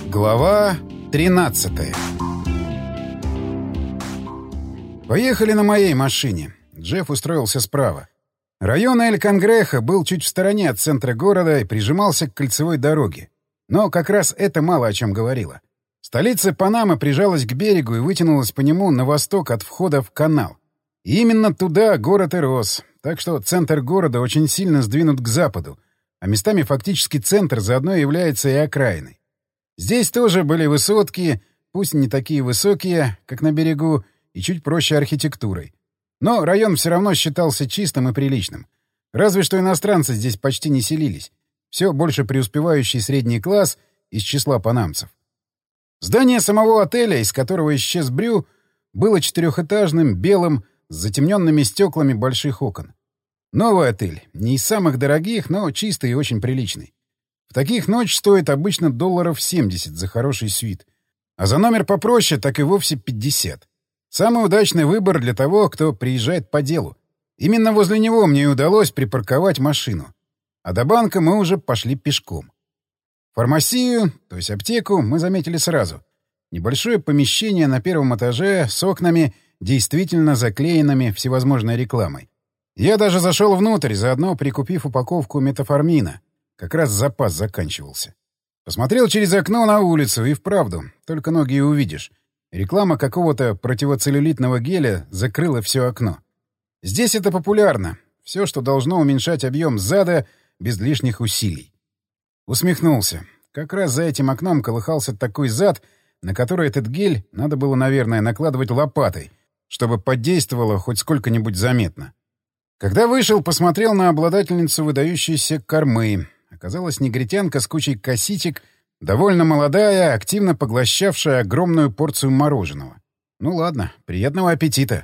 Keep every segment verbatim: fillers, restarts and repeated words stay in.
Глава тринадцатая. Поехали на моей машине. Джефф устроился справа. Район Эль-Кангреха был чуть в стороне от центра города и прижимался к кольцевой дороге. Но как раз это мало о чем говорило. Столица Панамы прижалась к берегу и вытянулась по нему на восток от входа в канал. И именно туда город и рос, так что центр города очень сильно сдвинут к западу, а местами фактически центр заодно является и окраиной. Здесь тоже были высотки, пусть не такие высокие, как на берегу, и чуть проще архитектурой. Но район все равно считался чистым и приличным. Разве что иностранцы здесь почти не селились. Все больше преуспевающий средний класс из числа панамцев. Здание самого отеля, из которого исчез Брю, было четырехэтажным, белым, с затемненными стеклами больших окон. Новый отель, не из самых дорогих, но чистый и очень приличный. В таких ночь стоит обычно долларов семьдесят за хороший сюит, а за номер попроще так и вовсе пятьдесят. Самый удачный выбор для того, кто приезжает по делу. Именно возле него мне и удалось припарковать машину. А до банка мы уже пошли пешком. Фармасию, то есть аптеку, мы заметили сразу. Небольшое помещение на первом этаже с окнами, действительно заклеенными всевозможной рекламой. Я даже зашел внутрь, заодно прикупив упаковку метформина. Как раз запас заканчивался. Посмотрел через окно на улицу, и вправду, только ноги и увидишь. Реклама какого-то противоцеллюлитного геля закрыла все окно. Здесь это популярно. Все, что должно уменьшать объем зада без лишних усилий. Усмехнулся. Как раз за этим окном колыхался такой зад, на который этот гель надо было, наверное, накладывать лопатой, чтобы подействовало хоть сколько-нибудь заметно. Когда вышел, посмотрел на обладательницу выдающейся кормы. Оказалась негритянка с кучей косичек, довольно молодая, активно поглощавшая огромную порцию мороженого. Ну ладно, приятного аппетита.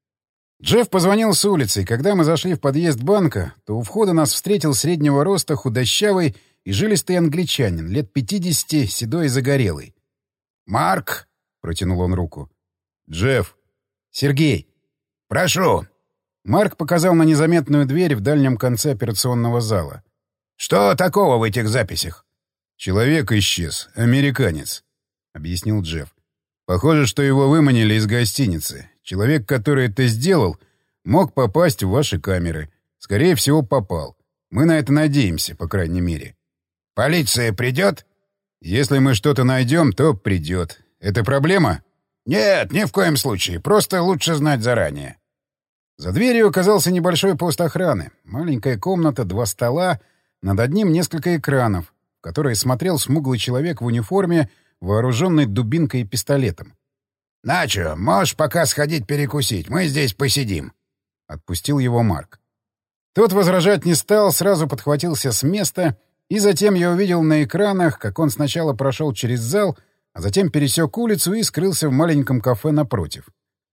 Джефф позвонил с улицы, и когда мы зашли в подъезд банка, то у входа нас встретил среднего роста худощавый и жилистый англичанин, лет пятидесяти, седой и загорелый. «Марк!» — протянул он руку. «Джефф!» «Сергей!» «Прошу!» Марк показал на незаметную дверь в дальнем конце операционного зала. «Что такого в этих записях?» «Человек исчез. Американец», — объяснил Джефф. «Похоже, что его выманили из гостиницы. Человек, который это сделал, мог попасть в ваши камеры. Скорее всего, попал. Мы на это надеемся, по крайней мере». «Полиция придет?» «Если мы что-то найдем, то придет. Это проблема?» «Нет, ни в коем случае. Просто лучше знать заранее». За дверью оказался небольшой пост охраны. Маленькая комната, два стола, над одним несколько экранов, в которые смотрел смуглый человек в униформе, вооруженный дубинкой и пистолетом. «Начо, можешь пока сходить перекусить, мы здесь посидим», — отпустил его Марк. Тот возражать не стал, сразу подхватился с места, и затем я увидел на экранах, как он сначала прошел через зал, а затем пересек улицу и скрылся в маленьком кафе напротив.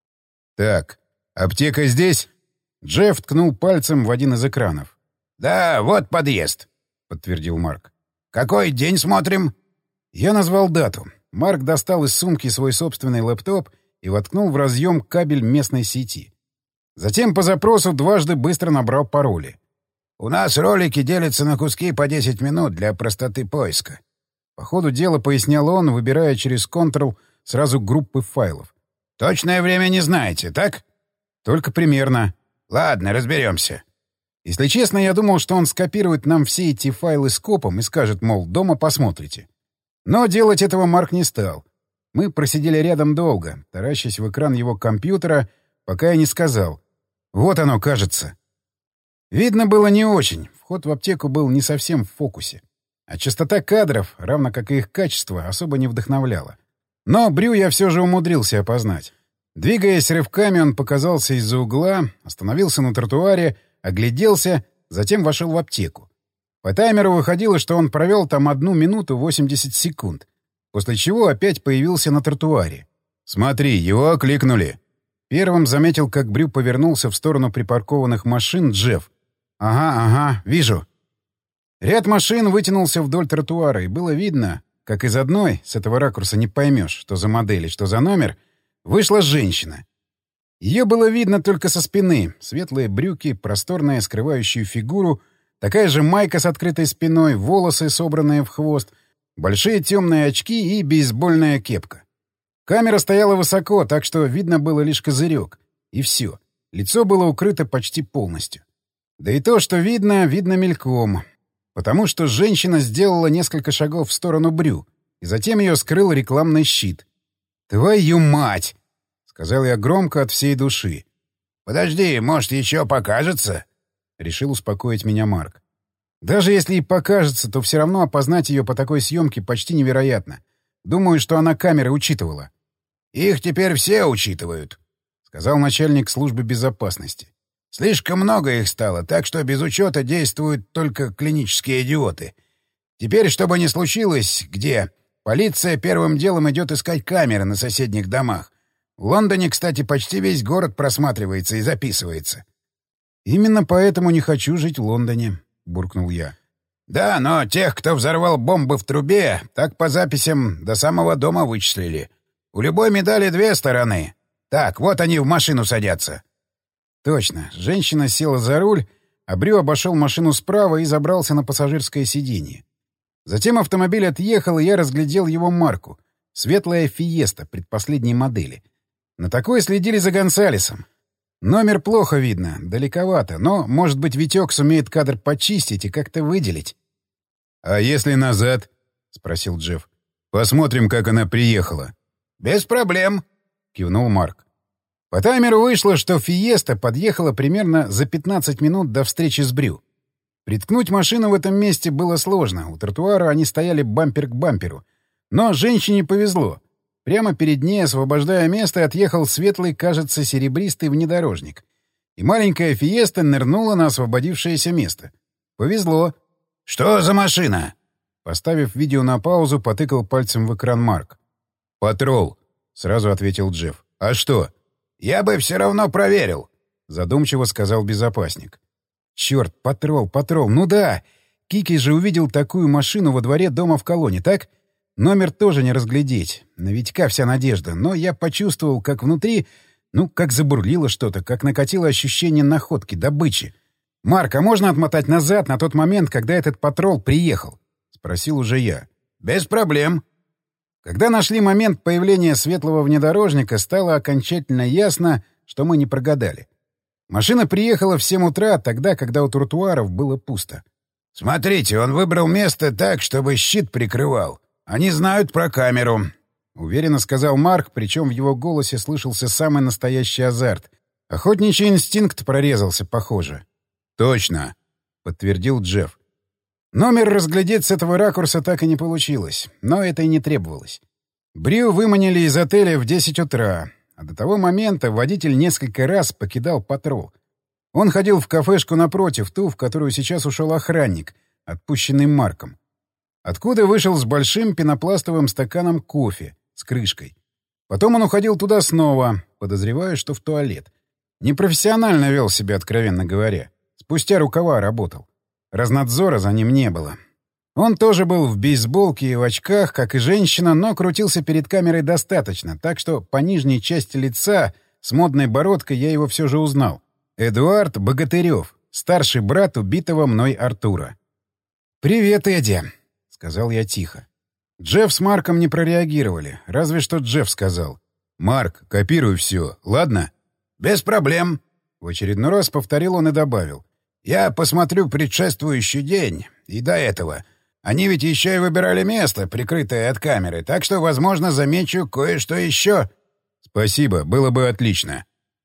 «Так, аптека здесь?» Джефф ткнул пальцем в один из экранов. «Да, вот подъезд», — подтвердил Марк. «Какой день смотрим?» Я назвал дату. Марк достал из сумки свой собственный лэптоп и воткнул в разъем кабель местной сети. Затем по запросу дважды быстро набрал пароли. «У нас ролики делятся на куски по десять минут для простоты поиска». По ходу дела пояснял он, выбирая через Ctrl сразу группы файлов. «Точное время не знаете, так?» «Только примерно». «Ладно, разберемся». Если честно, я думал, что он скопирует нам все эти файлы скопом и скажет, мол, дома посмотрите. Но делать этого Марк не стал. Мы просидели рядом долго, таращась в экран его компьютера, пока я не сказал. Вот оно, кажется. Видно было не очень. Вход в аптеку был не совсем в фокусе. А частота кадров, равно как и их качество, особо не вдохновляла. Но Брю я все же умудрился опознать. Двигаясь рывками, он показался из-за угла, остановился на тротуаре, огляделся, затем вошел в аптеку. По таймеру выходило, что он провел там одну минуту восемьдесят секунд, после чего опять появился на тротуаре. «Смотри, его окликнули». Первым заметил, как Брю повернулся в сторону припаркованных машин Джефф. «Ага, ага, вижу». Ряд машин вытянулся вдоль тротуара, и было видно, как из одной, с этого ракурса не поймешь, что за модель и что за номер, вышла женщина. Ее было видно только со спины. Светлые брюки, просторная, скрывающая фигуру, такая же майка с открытой спиной, волосы, собранные в хвост, большие темные очки и бейсбольная кепка. Камера стояла высоко, так что видно было лишь козырек. И все. Лицо было укрыто почти полностью. Да и то, что видно, видно мельком. Потому что женщина сделала несколько шагов в сторону Брю, и затем ее скрыл рекламный щит. «Твою мать!» — сказал я громко от всей души. «Подожди, может, еще покажется?» — решил успокоить меня Марк. «Даже если и покажется, то все равно опознать ее по такой съемке почти невероятно. Думаю, что она камеры учитывала». «Их теперь все учитывают», — сказал начальник службы безопасности. «Слишком много их стало, так что без учета действуют только клинические идиоты. Теперь, что бы ни случилось, где? Полиция первым делом идет искать камеры на соседних домах. В Лондоне, кстати, почти весь город просматривается и записывается». «Именно поэтому не хочу жить в Лондоне», — буркнул я. «Да, но тех, кто взорвал бомбы в трубе, так по записям до самого дома вычислили. У любой медали две стороны. Так, вот они в машину садятся». Точно. Женщина села за руль, а Брю обошел машину справа и забрался на пассажирское сиденье. Затем автомобиль отъехал, и я разглядел его марку. Светлая «Фиеста» предпоследней модели. На такой следили за Гонсалесом. Номер плохо видно, далековато, но, может быть, Витек сумеет кадр почистить и как-то выделить. «А если назад?» — спросил Джефф. «Посмотрим, как она приехала». «Без проблем», — кивнул Марк. По таймеру вышло, что «Фиеста» подъехала примерно за пятнадцать минут до встречи с Брю. Приткнуть машину в этом месте было сложно, у тротуара они стояли бампер к бамперу. Но женщине повезло. Прямо перед ней, освобождая место, отъехал светлый, кажется, серебристый внедорожник. И маленькая «Фиеста» нырнула на освободившееся место. Повезло. «Что за машина?» Поставив видео на паузу, потыкал пальцем в экран Марк. «Патрол», — сразу ответил Джефф. «А что?» «Я бы все равно проверил», — задумчиво сказал безопасник. «Черт, патрол, патрол, ну да! Кики же увидел такую машину во дворе дома в Колонне, так? Номер тоже не разглядеть. На Витька вся надежда. Но я почувствовал, как внутри, ну, как забурлило что-то, как накатило ощущение находки, добычи. Марк, а можно отмотать назад, на тот момент, когда этот патрол приехал?» — спросил уже я. «Без проблем». Когда нашли момент появления светлого внедорожника, стало окончательно ясно, что мы не прогадали. Машина приехала в семь утра, тогда, когда у тротуаров было пусто. «Смотрите, он выбрал место так, чтобы щит прикрывал. Они знают про камеру», — уверенно сказал Марк, причем в его голосе слышался самый настоящий азарт. Охотничий инстинкт прорезался, похоже. «Точно», — подтвердил Джефф. Номер разглядеть с этого ракурса так и не получилось, но это и не требовалось. Брю выманили из отеля в десять утра, а до того момента водитель несколько раз покидал патрул. Он ходил в кафешку напротив, ту, в которую сейчас ушел охранник, отпущенный Марком. Откуда вышел с большим пенопластовым стаканом кофе с крышкой. Потом он уходил туда снова, подозревая, что в туалет. Непрофессионально вел себя, откровенно говоря. Спустя рукава работал. Разнадзора за ним не было. Он тоже был в бейсболке и в очках, как и женщина, но крутился перед камерой достаточно, так что по нижней части лица с модной бородкой я его все же узнал. Эдуард Богатырев, старший брат убитого мной Артура. «Привет, Эдди», — сказал я тихо. Джефф с Марком не прореагировали, разве что Джефф сказал. «Марк, копируй все, ладно?» «Без проблем», — в очередной раз повторил он и добавил. «Я посмотрю предшествующий день и до этого. Они ведь еще и выбирали место, прикрытое от камеры, так что, возможно, замечу кое-что еще». «Спасибо, было бы отлично».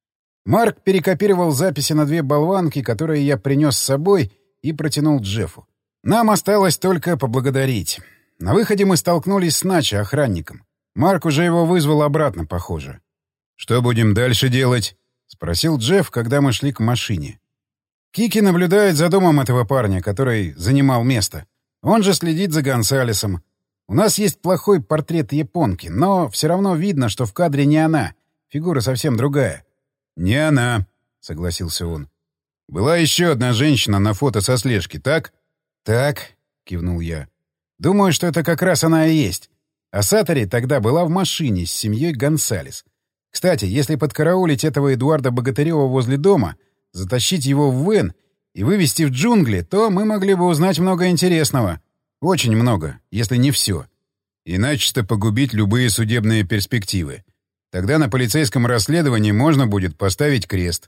Марк перекопировал записи на две болванки, которые я принес с собой, и протянул Джеффу. Нам осталось только поблагодарить. На выходе мы столкнулись с Начо, охранником. Марк уже его вызвал обратно, похоже. «Что будем дальше делать?» — спросил Джефф, когда мы шли к машине. Кики наблюдает за домом этого парня, который занимал место. Он же следит за Гонсалесом. У нас есть плохой портрет японки, но все равно видно, что в кадре не она. Фигура совсем другая. «Не она», — согласился он. «Была еще одна женщина на фото со слежки, так?» «Так», — кивнул я. «Думаю, что это как раз она и есть. А Сатори тогда была в машине с семьей Гонсалес. Кстати, если подкараулить этого Эдуарда Богатырева возле дома, затащить его в вэн и вывести в джунгли, то мы могли бы узнать много интересного». Очень много, если не все. И начисто погубить любые судебные перспективы. Тогда на полицейском расследовании можно будет поставить крест.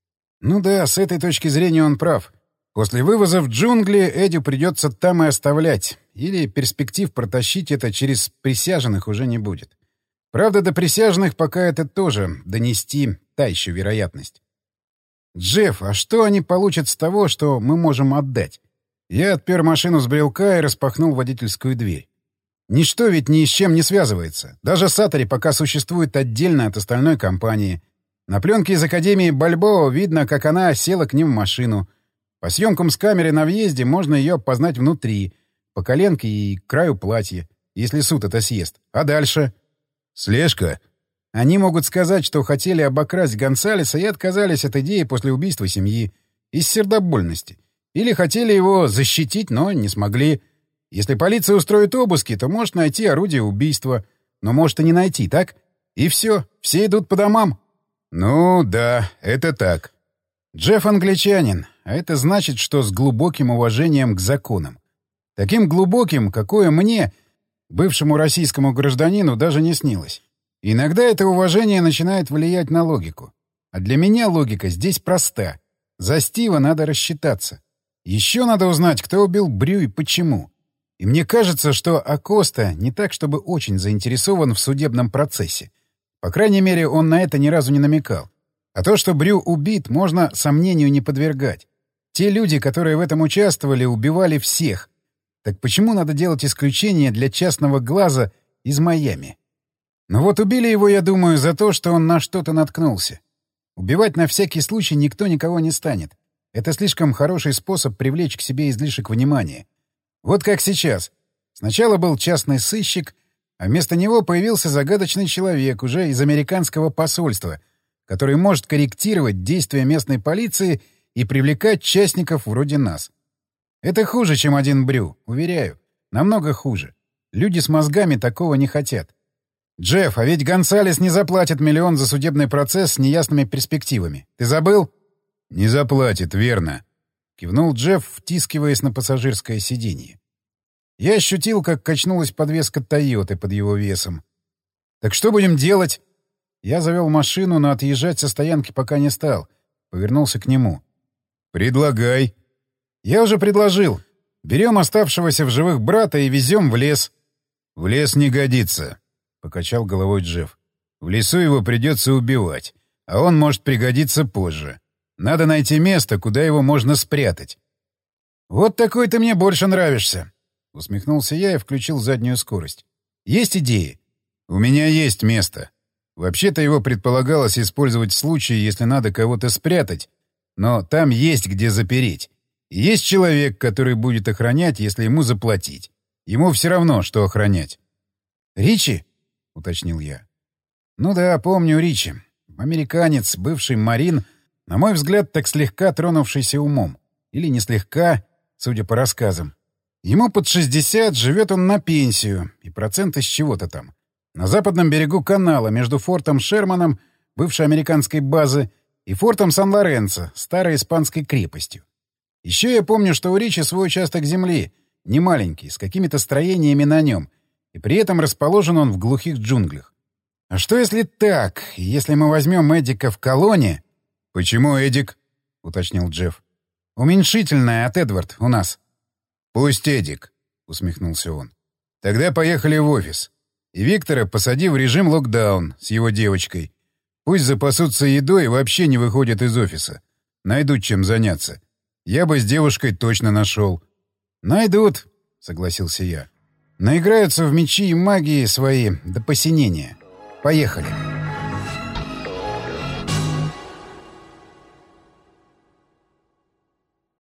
Ну да, с этой точки зрения он прав. После вывоза в джунгли Эдю придется там и оставлять. Или перспектив протащить это через присяжных уже не будет. Правда, до присяжных пока это тоже донести та еще вероятность. «Джефф, а что они получат с того, что мы можем отдать?» Я отпер машину с брелка и распахнул водительскую дверь. Ничто ведь ни с чем не связывается. Даже Саттери пока существует отдельно от остальной компании. На пленке из Академии Бальбоа видно, как она села к ним в машину. По съемкам с камеры на въезде можно ее познать внутри, по коленке и краю платья, если суд это съест. А дальше? Слежка? Они могут сказать, что хотели обокрасть Гонсалеса и отказались от идеи после убийства семьи. Из сердобольности. Или хотели его защитить, но не смогли. Если полиция устроит обыски, то может найти орудие убийства. Но может и не найти, так? И все. Все идут по домам. Ну, да, это так. Джефф англичанин, а это значит, что с глубоким уважением к законам. Таким глубоким, какое мне, бывшему российскому гражданину, даже не снилось. Иногда это уважение начинает влиять на логику. А для меня логика здесь проста. За Стива надо рассчитаться. Еще надо узнать, кто убил Брю и почему. И мне кажется, что Акоста не так, чтобы очень заинтересован в судебном процессе. По крайней мере, он на это ни разу не намекал. А то, что Брю убит, можно сомнению не подвергать. Те люди, которые в этом участвовали, убивали всех. Так почему надо делать исключение для частного глаза из Майами? Но вот убили его, я думаю, за то, что он на что-то наткнулся. Убивать на всякий случай никто никого не станет. Это слишком хороший способ привлечь к себе излишек внимания. Вот как сейчас. Сначала был частный сыщик, а вместо него появился загадочный человек уже из американского посольства, который может корректировать действия местной полиции и привлекать частников вроде нас. Это хуже, чем один Брю, уверяю. Намного хуже. Люди с мозгами такого не хотят. «Джефф, а ведь Гонсалес не заплатит миллион за судебный процесс с неясными перспективами. Ты забыл?» «Не заплатит, верно», — кивнул Джефф, втискиваясь на пассажирское сиденье. Я ощутил, как качнулась подвеска «Тойоты» под его весом. «Так что будем делать?» Я завел машину, но отъезжать со стоянки пока не стал. Повернулся к нему. «Предлагай». «Я уже предложил. Берем оставшегося в живых брата и везем в лес». «В лес не годится», — покачал головой Джефф. «В лесу его придется убивать, а он может пригодиться позже. Надо найти место, куда его можно спрятать». «Вот такой ты мне больше нравишься», — усмехнулся я и включил заднюю скорость. «Есть идеи?» «У меня есть место. Вообще-то его предполагалось использовать в случае, если надо кого-то спрятать, но там есть где запереть. И есть человек, который будет охранять, если ему заплатить. Ему все равно, что охранять». «Ричи?» — уточнил я. «Ну да, помню Ричи. Американец, бывший марин, на мой взгляд, так слегка тронувшийся умом. Или не слегка, судя по рассказам. Ему под шестьдесят, живет он на пенсию, и процент из чего-то там. На западном берегу канала, между фортом Шерманом, бывшей американской базы, и фортом Сан-Лоренцо, старой испанской крепостью. Еще я помню, что у Ричи свой участок земли, не маленький, с какими-то строениями на нем, и при этом расположен он в глухих джунглях. А что если так? Если мы возьмем Эдика в колонии... «Почему Эдик?» — уточнил Джефф. «Уменьшительное от Эдвард у нас». «Пусть Эдик», — усмехнулся он. «Тогда поехали в офис. И Виктора посади в режим локдаун с его девочкой. Пусть запасутся едой и вообще не выходят из офиса. Найдут чем заняться. Я бы с девушкой точно нашел». «Найдут», — согласился я. «Наиграются в мечи и магии свои до посинения. Поехали».